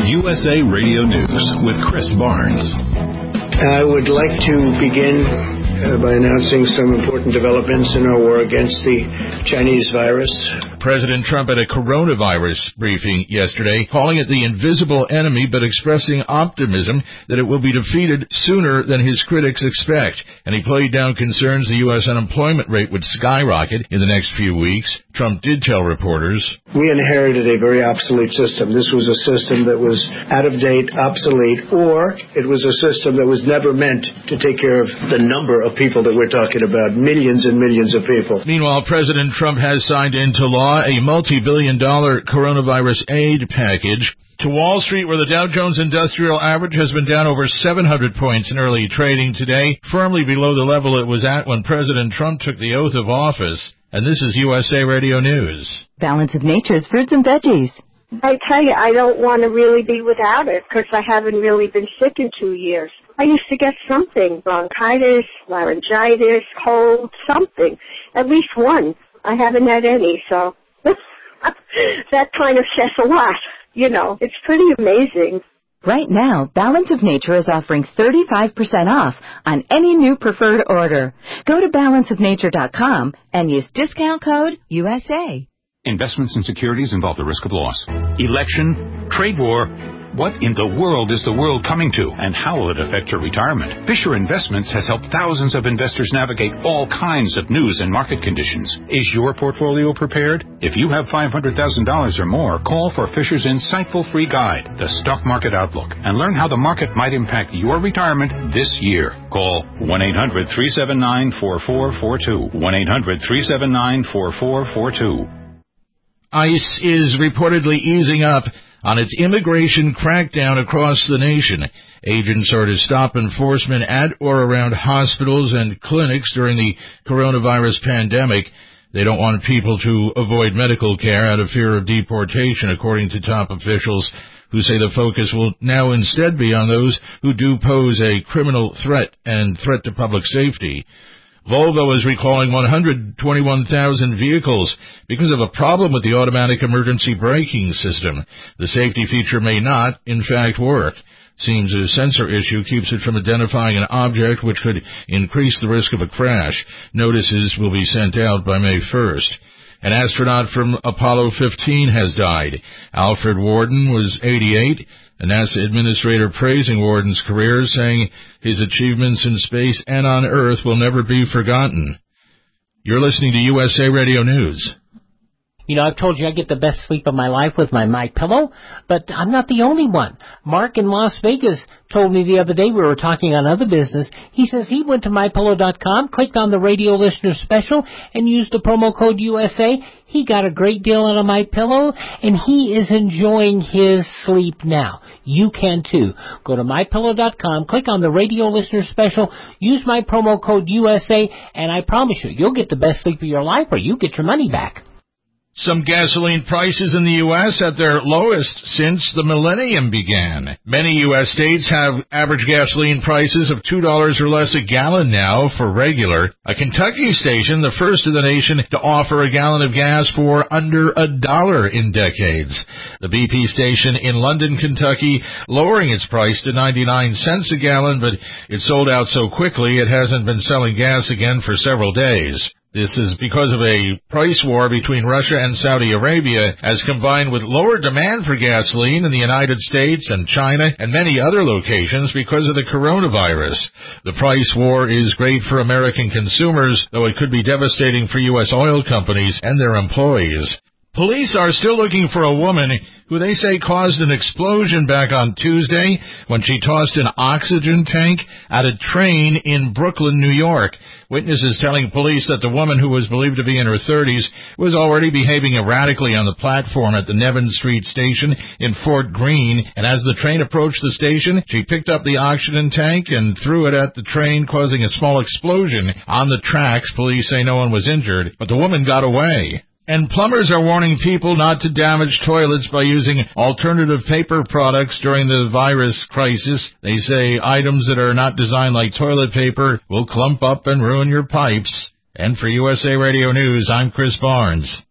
USA Radio News with Chris Barnes. I would like to begin by announcing some important developments in our war against the Chinese virus. President Trump had a coronavirus briefing yesterday, calling it the invisible enemy, but expressing optimism that it will be defeated sooner than his critics expect. And he played down concerns the U.S. unemployment rate would skyrocket in the next few weeks. Trump did tell reporters, "We inherited a very obsolete system. This was a system that was out of date, obsolete, or it was a system that was never meant to take care of the number of people that we're talking about, millions and millions of people." Meanwhile, President Trump has signed into law a multi-billion-dollar coronavirus aid package. To Wall Street, where the Dow Jones Industrial Average has been down over 700 points in early trading today, firmly below the level it was at when President Trump took the oath of office. And this is USA Radio News. Balance of Nature's fruits and veggies. I tell you, I don't want to really be without it because I haven't really been sick in 2 years. I used to get something, bronchitis, laryngitis, cold, something, at least one. I haven't had any, so that kind of says a lot. You know, it's pretty amazing. Right now, Balance of Nature is offering 35% off on any new preferred order. Go to balanceofnature.com and use discount code USA. Investments in securities involve the risk of loss. Election, trade war. What in the world is the world coming to, and how will it affect your retirement? Fisher Investments has helped thousands of investors navigate all kinds of news and market conditions. Is your portfolio prepared? If you have $500,000 or more, call for Fisher's insightful free guide, The Stock Market Outlook, and learn how the market might impact your retirement this year. Call 1-800-379-4442. 1-800-379-4442. ICE is reportedly easing up on its immigration crackdown across the nation. Agents are to stop enforcement at or around hospitals and clinics during the coronavirus pandemic. They don't want people to avoid medical care out of fear of deportation, according to top officials who say the focus will now instead be on those who do pose a criminal threat and threat to public safety. Volvo is recalling 121,000 vehicles because of a problem with the automatic emergency braking system. The safety feature may not, in fact, work. Seems a sensor issue keeps it from identifying an object which could increase the risk of a crash. Notices will be sent out by May 1st. An astronaut from Apollo 15 has died. Alfred Worden was 88. A NASA administrator praising Worden's career, saying his achievements in space and on Earth will never be forgotten. You're listening to USA Radio News. You know, I've told you I get the best sleep of my life with my MyPillow, but I'm not the only one. Mark in Las Vegas told me the other day, we were talking on other business, he says he went to MyPillow.com, clicked on the radio listener special, and used the promo code USA. He got a great deal on a MyPillow, and he is enjoying his sleep now. You can too. Go to MyPillow.com, click on the radio listener special, use my promo code USA, and I promise you, you'll get the best sleep of your life or you get your money back. Some gasoline prices in the U.S. at their lowest since the millennium began. Many U.S. states have average gasoline prices of $2 or less a gallon now for regular. A Kentucky station, the first in the nation to offer a gallon of gas for under $1 in decades. The BP station in London, Kentucky, lowering its price to 99 cents a gallon, but it sold out so quickly it hasn't been selling gas again for several days. This is because of a price war between Russia and Saudi Arabia, as combined with lower demand for gasoline in the United States and China and many other locations because of the coronavirus. The price war is great for American consumers, though it could be devastating for U.S. oil companies and their employees. Police are still looking for a woman who they say caused an explosion back on Tuesday when she tossed an oxygen tank at a train in Brooklyn, New York. Witnesses telling police that the woman, who was believed to be in her 30s, was already behaving erratically on the platform at the Nevin Street station in Fort Greene, and as the train approached the station, she picked up the oxygen tank and threw it at the train, causing a small explosion on the tracks. Police say no one was injured, but the woman got away. And plumbers are warning people not to damage toilets by using alternative paper products during the virus crisis. They say items that are not designed like toilet paper will clump up and ruin your pipes. And for USA Radio News, I'm Chris Barnes.